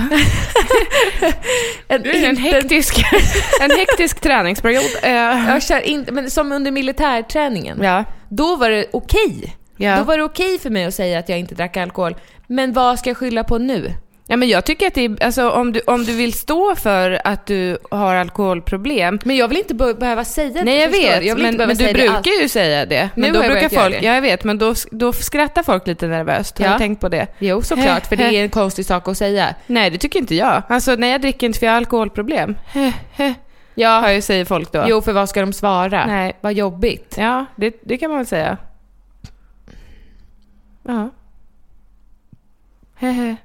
en, du är en hektisk, en hektisk träningsperiod. Uh. Jag kör in, men som under militärträningen. Ja. Då var det okej. Ja. Då var det okej för mig att säga att jag inte drack alkohol. Men vad ska jag skylla på nu? Ja, men jag tycker att det är, alltså, om, du, om du vill stå för att du har alkoholproblem. Men jag vill inte be- behöva säga det. Nej, jag vet. Jag men men du brukar allt. ju säga det. Men nu då brukar folk, det. ja, jag vet, men då, då skrattar folk lite nervöst. Ja. Har du tänkt på det? Jo, såklart, för det är en konstig sak att säga. Nej, det tycker inte jag. Alltså, nej, jag dricker inte för jag har alkoholproblem. Ja, har ju, säger folk då. Jo, för vad ska de svara? Nej. Vad jobbigt. Ja, det, det kan man väl säga. Ja. Hehe.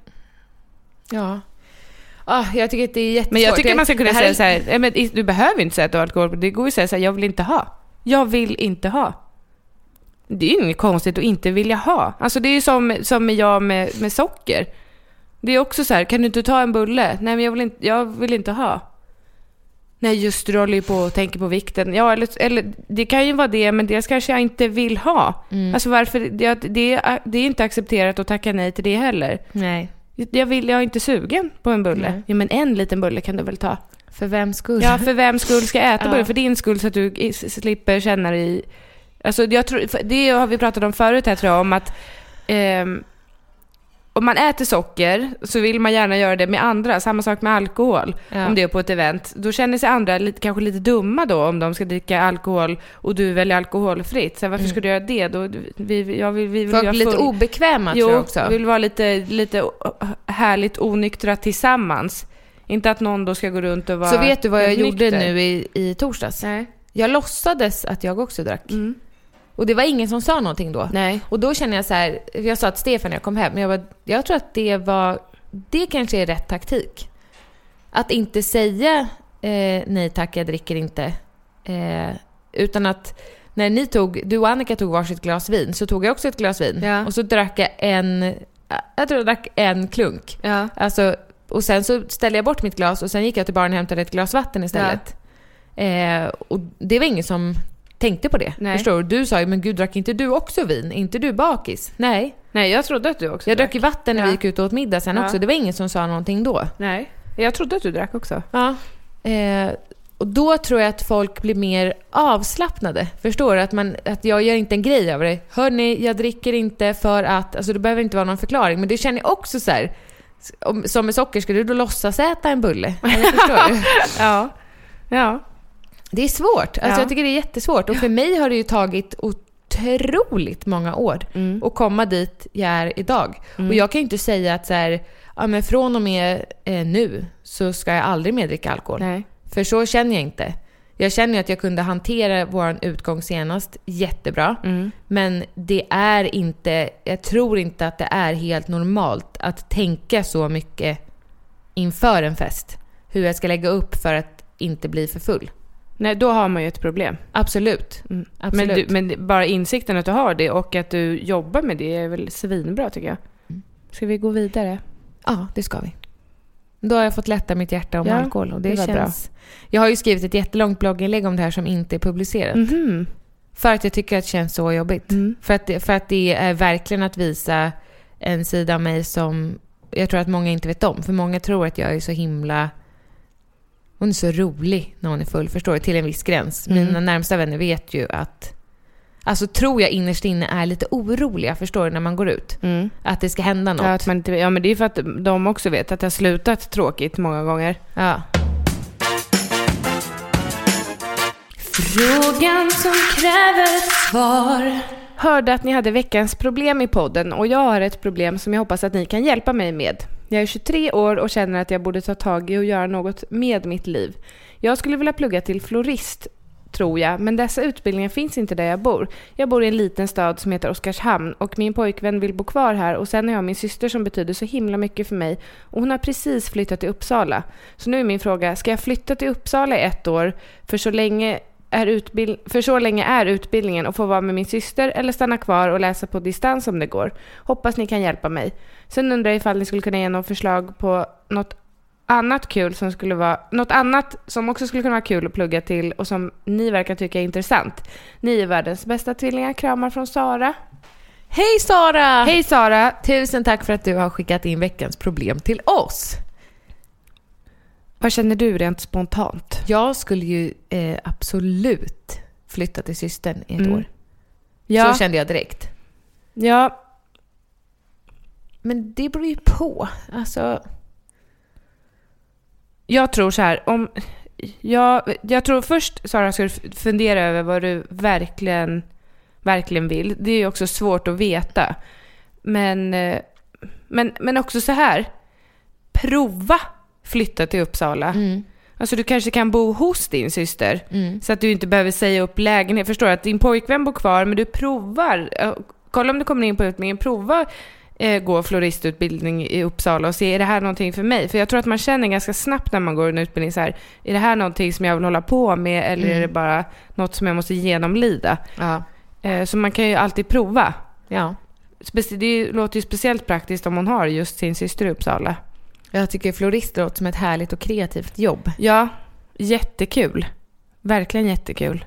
Ja. Ah, jag tycker att det är jättesvårt. Men jag tycker man ska kunna säga är... så här, men du behöver inte säga att du har alkohol. Det går ju att säga så här, jag vill inte ha. Jag vill inte ha. Det är ju inget konstigt att inte vilja ha. Alltså det är ju som, som jag med, med socker. Det är också så här, kan du inte ta en bulle? Nej, men jag vill inte, jag vill inte ha. Nej, just du håller ju på och tänker på vikten. Ja, eller, eller det kan ju vara det, men det kanske jag inte vill ha. Mm. Alltså varför, det, det, det är inte accepterat att tacka nej till det heller. Nej. Jag, vill, jag är inte sugen på en bulle. Mm. Ja, men en liten bulle kan du väl ta. För vem skull? Ja, för vem skull ska jag äta ja. bulle? För din skull, så att du slipper känna dig... Alltså, jag tror, det har vi pratat om förut här, tror jag, om att... Um, om man äter socker så vill man gärna göra det med andra. Samma sak med alkohol. Ja. Om det är på ett event. Då känner sig andra lite, kanske lite dumma då om de ska dricka alkohol och du väljer alkoholfritt. Så varför mm. ska du göra det? Då, vi, jag vill, vi vill Folk blir lite obekväma, jo, tror jag också. Vi vill vara lite, lite härligt onyktra tillsammans. Inte att någon då ska gå runt och vara... Så vet du vad jag nykter. gjorde nu i, i torsdags? Nej. Jag låtsades att jag också drack. Mm. Och det var ingen som sa någonting då. Nej. Och då känner jag så här, jag sa att Stefan när jag kom hem, men jag, bara, jag tror att det var, det kanske är rätt taktik. Att inte säga eh, nej tack, jag dricker inte. Eh, utan att när ni tog, du och Annika tog varsitt glas vin, så tog jag också ett glas vin. Ja. Och så drack jag en, jag tror jag drack en klunk. Ja. Alltså, och sen så ställde jag bort mitt glas och sen gick jag till baren och hämtade ett glas vatten istället. Ja. Eh, och det var ingen som tänkte på det. Nej. Förstår du? Du sa ju, men gud, drack inte du också vin? Inte du bakis? Nej. Nej, jag trodde att du också Jag drack. drack ju vatten när ja. vi gick ut och åt middag sen ja. också. Det var ingen som sa någonting då. Nej. Jag trodde att du drack också. Ja. Eh, och då tror jag att folk blir mer avslappnade. Förstår du? Att, man, att jag gör inte en grej av det. Hörrni, jag dricker inte för att... Alltså det behöver inte vara någon förklaring. Men det känner jag också så här. Om, som med socker, ska du då låtsas äta en bulle? Eller förstår du? Ja. Ja. Det är svårt. Alltså ja. jag tycker det är jättesvårt. Och för mig har det ju tagit otroligt många år mm. att komma dit jag är idag. Mm. Och jag kan ju inte säga att så här, ja, men från och med eh, nu så ska jag aldrig mer dricka alkohol. Nej. För så känner jag inte. Jag känner att jag kunde hantera våran utgång senast jättebra. Mm. Men det är inte, jag tror inte att det är helt normalt att tänka så mycket inför en fest. Hur jag ska lägga upp för att inte bli för full. Nej, då har man ju ett problem. Absolut. Mm. Absolut. Men, du, men bara insikten att du har det och att du jobbar med det är väl svinbra tycker jag. Ska vi gå vidare? Ja, det ska vi. Då har jag fått lätta mitt hjärta om ja, alkohol. Och det, det känns... Bra. Jag har ju skrivit ett jättelångt blogginlägg om det här som inte är publicerat. Mm-hmm. För att jag tycker att det känns så jobbigt. Mm. För, att det, för att det är verkligen att visa en sida av mig som jag tror att många inte vet om. För många tror att jag är så himla... Hon är så rolig när hon är full, förstår du? Till en viss gräns. Mm. Mina närmsta vänner vet ju att... Alltså tror jag innerst inne är lite oroliga, förstår du, när man går ut. Mm. Att det ska hända något. Ja, att man inte, ja, men det är för att de också vet att det har slutat tråkigt många gånger. Ja. Frågan som kräver ett svar. Hörde att ni hade veckans problem i podden och jag har ett problem som jag hoppas att ni kan hjälpa mig med. Jag är tjugotre år och känner att jag borde ta tag i och göra något med mitt liv. Jag skulle vilja plugga till florist, tror jag, men dessa utbildningar finns inte där jag bor. Jag bor i en liten stad som heter Oskarshamn och min pojkvän vill bo kvar här och sen har jag min syster som betyder så himla mycket för mig och hon har precis flyttat till Uppsala. Så nu är min fråga, ska jag flytta till Uppsala i ett år för så länge är, utbild- för så länge är utbildningen och få vara med min syster eller stanna kvar och läsa på distans om det går? Hoppas ni kan hjälpa mig. Sen undrar jag ifall ni skulle kunna ge något förslag på något annat kul som skulle vara något annat som också skulle kunna vara kul att plugga till och som ni verkar tycka är intressant. Ni är världens bästa tvillingar. Kramar från Sara. Hej Sara! Hej Sara! Tusen tack för att du har skickat in veckans problem till oss. Vad känner du rent spontant? Jag skulle ju eh, absolut flytta till systern i ett mm. år. Ja. Så kände jag direkt. Ja. Men det beror ju på. Alltså... Jag tror så här, om jag, jag tror först Sara ska fundera över vad du verkligen verkligen vill. Det är ju också svårt att veta. Men men men också så här, prova flytta till Uppsala. Mm. Alltså du kanske kan bo hos din syster mm. så att du inte behöver säga upp lägenhet. Förstår du att din pojkvän bor kvar men du provar. Kolla om du kommer in på utbildningen, prova gå floristutbildning i Uppsala och se, är det här någonting för mig? För jag tror att man känner ganska snabbt när man går en utbildning så här, är det här någonting som jag vill hålla på med eller mm. är det bara något som jag måste genomlida? Ja. Så man kan ju alltid prova. Ja. Det låter ju speciellt praktiskt om man har just sin syster i Uppsala. Jag tycker florist låter som ett härligt och kreativt jobb. Ja, jättekul. Verkligen jättekul.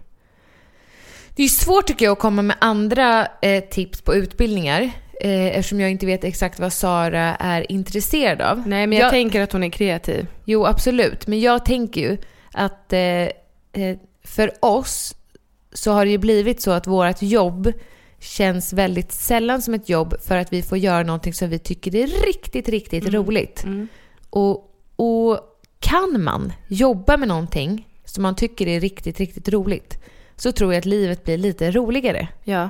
Det är svårt tycker jag att komma med andra eh, tips på utbildningar. Eh, eftersom jag inte vet exakt vad Sara är intresserad av. Nej, men jag, jag tänker att hon är kreativ. Jo, absolut. Men jag tänker ju att eh, för oss så har det ju blivit så att vårt jobb känns väldigt sällan som ett jobb för att vi får göra någonting som vi tycker är riktigt, riktigt mm. roligt. Mm. Och, och kan man jobba med någonting som man tycker är riktigt, riktigt roligt så tror jag att livet blir lite roligare. Ja.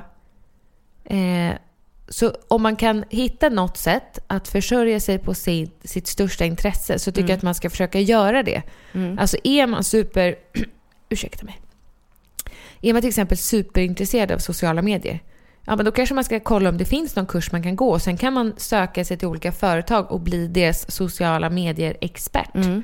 Eh, Så om man kan hitta något sätt att försörja sig på sitt, sitt största intresse så tycker mm. jag att man ska försöka göra det. Mm. Alltså är man super... ursäkta mig. Är man till exempel superintresserad av sociala medier, ja, men då kanske man ska kolla om det finns någon kurs man kan gå. Sen kan man söka sig till olika företag och bli deras sociala medier-expert. Mm.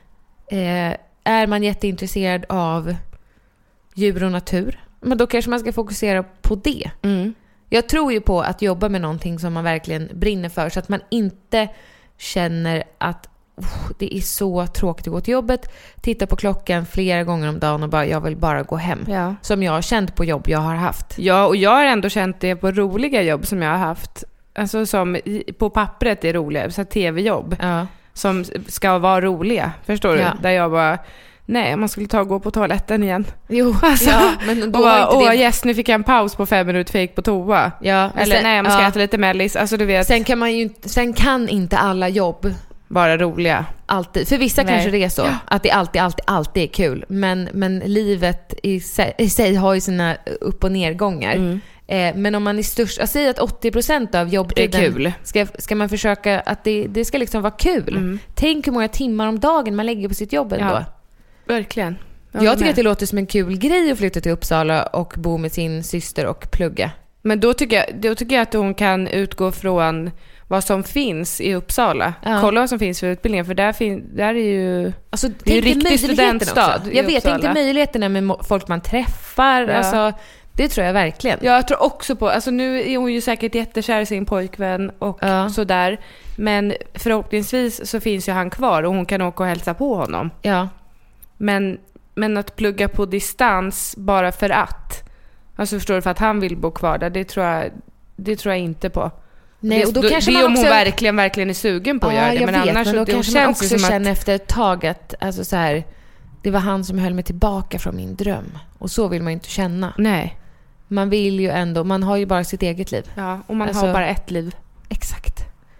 Eh, är man jätteintresserad av djur och natur, men då kanske man ska fokusera på det. Mm. Jag tror ju på att jobba med någonting som man verkligen brinner för så att man inte känner att oh, det är så tråkigt att gå till jobbet, titta på klockan flera gånger om dagen och bara jag vill bara gå hem. Ja. Som jag har känt på jobb jag har haft. Ja, och jag har ändå känt det på roliga jobb som jag har haft. Alltså som på pappret är roliga, så tv-jobb ja. Som ska vara roliga, förstår du? Ja. Där jag bara... Nej, man skulle ta och gå på toaletten igen. Jo, alltså, ja, men då och, inte och yes, nu fick jag en paus på fem minuter för jag gick på toa. Ja, eller sen, nej, man ska ja. äta lite mellis. Alltså, du vet. Sen kan man ju sen kan inte alla jobb vara roliga. Alltid. För vissa nej. Kanske det är så. Ja. Att det alltid, alltid, alltid är kul. Men, men livet i sig, i sig har ju sina upp- och nedgångar. Mm. Eh, men om man är störst, jag säger att åttio procent av jobbtiden är kul. Ska, ska man försöka att det, det ska liksom vara kul. Mm. Tänk hur många timmar om dagen man lägger på sitt jobb ändå. Ja, verkligen. Jag, jag tycker med. att det låter som en kul grej att flytta till Uppsala och bo med sin syster och plugga. Men då tycker jag, då tycker jag att hon kan utgå från vad som finns i Uppsala. Ja. Kolla vad som finns för utbildningen, för där, fin- där är ju alltså, det är ju riktig studentstad. Jag vet inte möjligheterna med folk man träffar. Ja. Alltså, det tror jag verkligen. Ja, jag tror också på, alltså nu är hon ju säkert jättekär i sin pojkvän och ja. sådär. Men förhoppningsvis så finns ju han kvar och hon kan åka och hälsa på honom. Ja. Men, men att plugga på distans bara för att, alltså förstår du, för att han vill bo kvar där, det tror jag, det tror jag inte på. Nej, det, och då det, kanske det man är om också... hon verkligen, verkligen är sugen på att ja, göra det. Jag men vet, annars men då det kanske man också som känner att... efter ett tag att alltså så här, det var han som höll mig tillbaka från min dröm. Och så vill man ju inte känna. Nej. Man vill ju ändå, man har ju bara sitt eget liv. Ja, och man alltså, har bara ett liv. Exakt.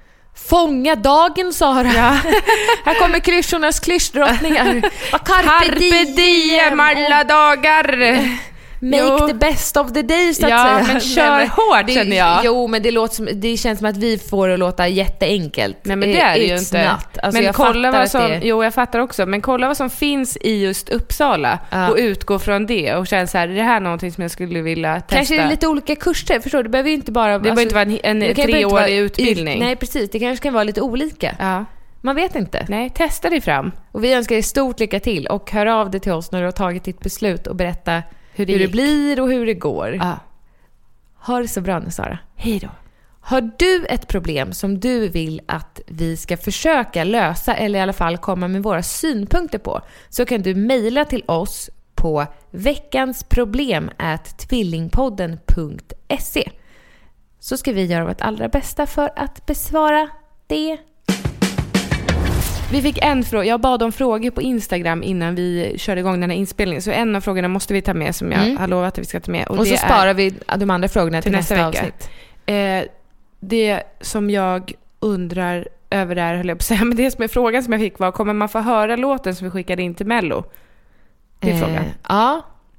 Fånga dagen, Sara. Ja. Här kommer klyschornas klyschdrottningar. Carpe, Carpe diem alla dagar. Make jo. the best of the day, så att ja, säga. Men kör Nej, hårt, det, känner jag. Jo, men det, låter som, det känns som att vi får det låta jätteenkelt. Nej, men det är det ju inte. Alltså, men jag kolla vad som, det... Jo, jag fattar också. Men kolla vad som finns i just Uppsala. Ja. Och utgå från det. Och känna så här, är det här någonting som jag skulle vilja testa? Kanske är det lite olika kurser, förstår du? Det behöver ju inte bara... Det behöver alltså, inte vara en, en treårig utbildning. Nej, precis. Det kanske kan vara lite olika. Ja. Man vet inte. Nej, testa dig fram. Och vi önskar dig stort lycka till. Och hör av dig till oss när du har tagit ditt beslut och berätta hur det, hur det blir och hur det går. Ja. Ha det så bra nu, Sara. Hej då. Har du ett problem som du vill att vi ska försöka lösa eller i alla fall komma med våra synpunkter på, så kan du mejla till oss på veckansproblem at tvillingpodden punkt se. Så ska vi göra vårt allra bästa för att besvara det. Vi fick en fråga. Jag bad om frågor på Instagram innan vi körde igång den här inspelningen. Så en av frågorna måste vi ta med, som jag mm. har lovat att vi ska ta med. Och, och det så sparar vi de andra frågorna till, till nästa, nästa avsnitt. Eh, det som jag undrar över där, höll jag på att säga, men det som är frågan som jag fick var, kommer man få höra låten som vi skickade in till Mello? Det är eh, frågan. Ja.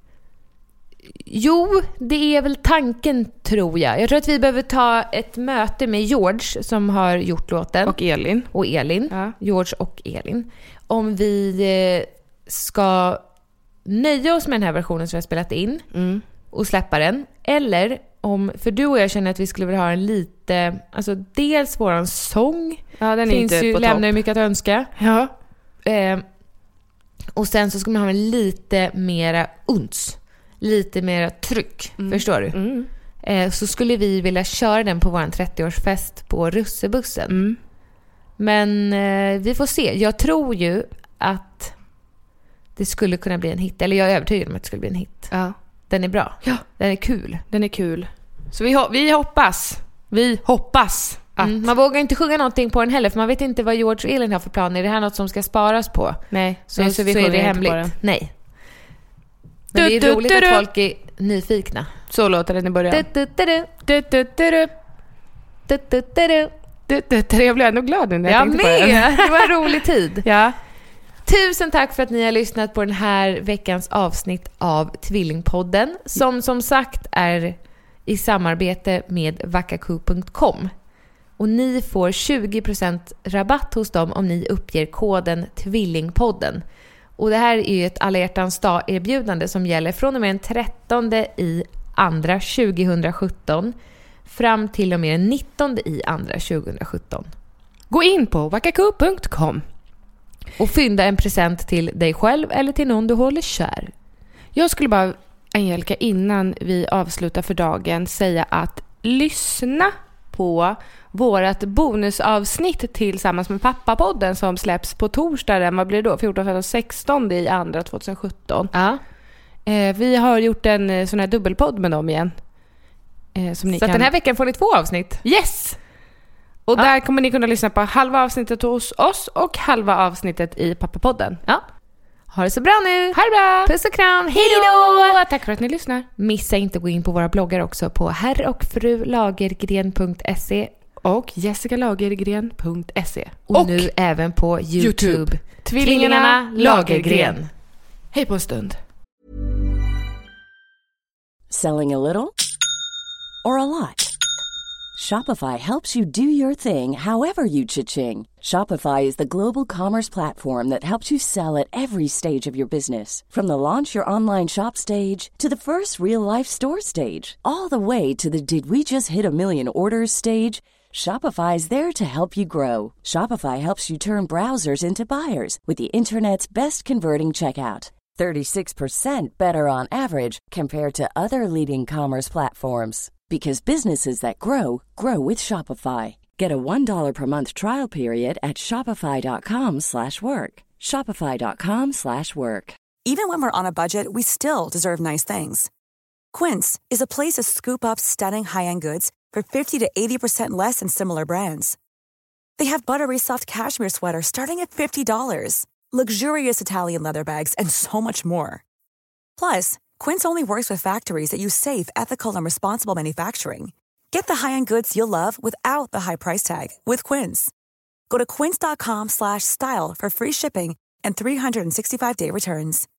Jo, det är väl tanken, tror jag. Jag tror att vi behöver ta ett möte med George som har gjort låten. Och Elin. Och Elin. Ja. George och Elin. Om vi ska nöja oss med den här versionen som vi har spelat in mm. och släppa den. Eller om, för du och jag känner att vi skulle vilja ha en lite, alltså dels våran sång. Ja, den är finns inte ju, på lämnar ju topp. mycket att önska. Ja. Eh, och sen så ska man ha en lite mera uns. Lite mer tryck, mm. förstår du? Mm. Eh, så skulle vi vilja köra den på vår trettioårsfest på Russebussen. Mm. Men eh, vi får se. Jag tror ju att det skulle kunna bli en hit. Eller jag är övertygad om att det skulle bli en hit. Ja. Den är bra. Ja. Den är kul. Den är kul. Så vi, ho- vi hoppas. Vi hoppas att... Mm. Man vågar inte sjunga någonting på den heller, för man vet inte vad George och Elin har för planer. Är det här något som ska sparas på? Nej. Så, Nej, så, vi så är det hemligt. på den. Nej. Men det är roligt att folk är nyfikna. Så låter den i början. Jag blev ändå glad nu när jag, jag tänkte med. på den. Det var en rolig tid. Ja. Tusen tack för att ni har lyssnat på den här veckans avsnitt av Tvillingpodden, som som sagt är i samarbete med vackaku punkt com. Och ni får tjugo procent rabatt hos dem om ni uppger koden Tvillingpodden. Och det här är ju ett alla hjärtans dag-erbjudande som gäller från och med den trettonde i andra tjugohundrasjutton fram till och med den nittonde i andra tjugohundrasjutton. Gå in på vackaku punkt com och fynda en present till dig själv eller till någon du håller kär. Jag skulle bara, Angelica, innan vi avslutar för dagen säga att lyssna på vårat bonusavsnitt tillsammans med Pappapodden som släpps på torsdagen. Vad blir det då? fjorton, femton, sexton i andra tjugohundrasjutton. Ja. Eh, vi har gjort en sån här dubbelpodd med dem igen. Eh, som ni Så kan... den här veckan får ni två avsnitt. Yes! Och ja. Där kommer ni kunna lyssna på halva avsnittet hos oss och halva avsnittet i Pappapodden. Ja. Ha det så bra nu. Ha det bra. Puss och kram. Hej då. Tack för att ni lyssnar. Missa inte att gå in på våra bloggar också på herr och fru lagergren punkt se och jessica lagergren punkt se. Och, och nu även på YouTube. YouTube. Tvillingarna Lagergren. Hej på en stund. Selling a little or a lot? Shopify helps you do your thing however you cha-ching. Shopify is the global commerce platform that helps you sell at every stage of your business. From the launch your online shop stage to the first real-life store stage, all the way to the did we just hit a million orders stage. Shopify is there to help you grow. Shopify helps you turn browsers into buyers with the internet's best converting checkout. thirty-six percent better on average compared to other leading commerce platforms. Because businesses that grow, grow with Shopify. Get a one dollar per month trial period at shopify.com slash work. Shopify.com slash work. Even when we're on a budget, we still deserve nice things. Quince is a place to scoop up stunning high-end goods for fifty to eighty percent less than similar brands. They have buttery soft cashmere sweaters starting at fifty dollars, luxurious Italian leather bags, and so much more. Plus, Quince only works with factories that use safe, ethical, and responsible manufacturing. Get the high-end goods you'll love without the high price tag with Quince. Go to quince.com slash style for free shipping and three sixty-five day returns.